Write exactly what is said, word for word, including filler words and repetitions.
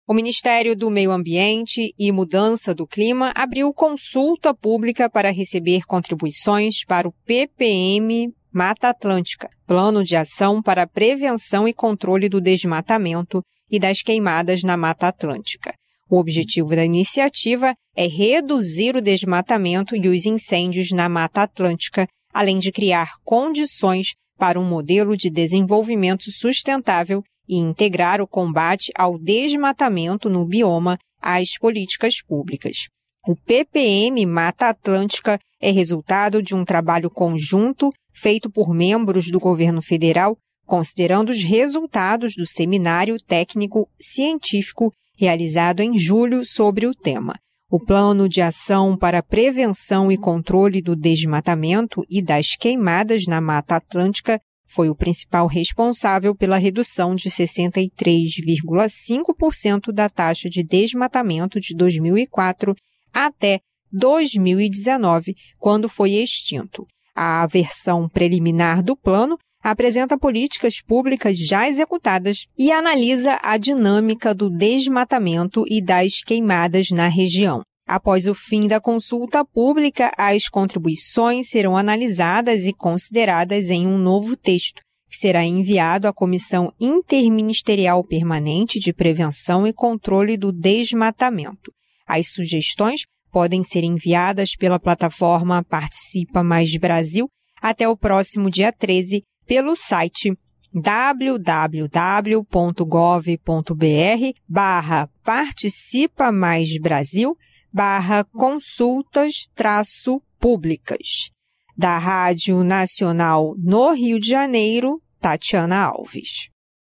O Ministério do Meio Ambiente e Mudança do Clima abriu consulta pública para receber contribuições para o P P M Mata Atlântica, Plano de Ação para a Prevenção e Controle do Desmatamento e das Queimadas na Mata Atlântica. O objetivo da iniciativa é reduzir o desmatamento e os incêndios na Mata Atlântica, além de criar condições para um modelo de desenvolvimento sustentável e integrar o combate ao desmatamento no bioma às políticas públicas. O P P M Mata Atlântica é resultado de um trabalho conjunto feito por membros do governo federal, considerando os resultados do seminário técnico científico realizado em julho sobre o tema. O Plano de Ação para a Prevenção e Controle do Desmatamento e das Queimadas na Mata Atlântica foi o principal responsável pela redução de sessenta e três vírgula cinco por cento da taxa de desmatamento de dois mil e quatro até dois mil e dezenove, quando foi extinto. A versão preliminar do plano apresenta políticas públicas já executadas e analisa a dinâmica do desmatamento e das queimadas na região. Após o fim da consulta pública, as contribuições serão analisadas e consideradas em um novo texto, que será enviado à Comissão Interministerial Permanente de Prevenção e Controle do Desmatamento. As sugestões podem ser enviadas pela plataforma Participa Mais Brasil até o próximo dia treze pelo site w w w ponto gov ponto b r barra participa mais brasil barra consultas traço públicas. Da Rádio Nacional no Rio de Janeiro, Tatiana Alves.